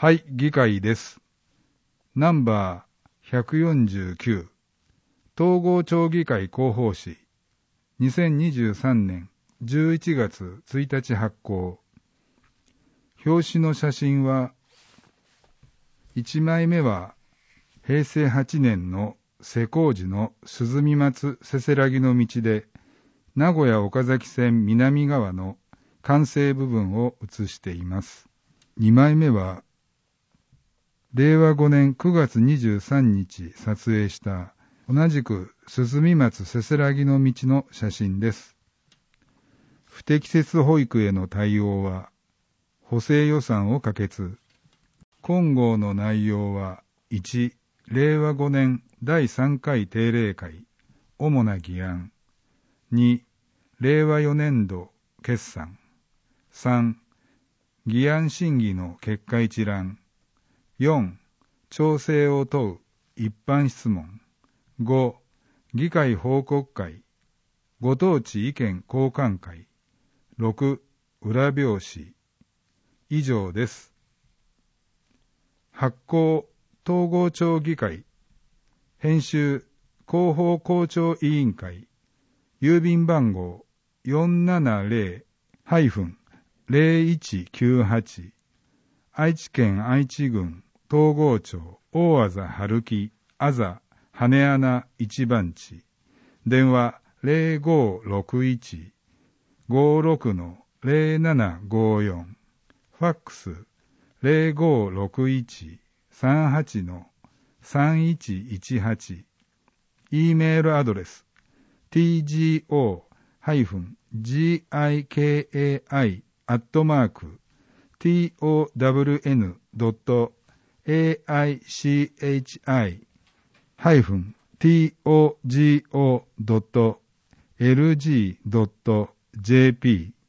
はい、議会です。ナンバー149、統合町議会広報誌、2023年11月1日発行。表紙の写真は、1枚目は平成8年の施工時の鈴見松せせらぎの道で、名古屋岡崎線南側の完成部分を写しています。2枚目は、令和5年9月23日撮影した同じく鈴見松せせらぎの道の写真です。不適切保育への対応は補正予算を可決。今号の内容は1、令和5年第3回定例会主な議案。2、令和4年度決算。3、議案審議の結果一覧。4、調整を問う一般質問。5、議会報告会。ご当地意見交換会。6、裏表紙。以上です。発行、統合町議会。編集、広報校長委員会。郵便番号 470-0198 愛知県愛知郡東郷町大字春木あざ羽穴一番地電話 0561-56-0754 ファックス 0561-38-3118 E メールアドレスtgoai@town.aichi-togo.lg.jp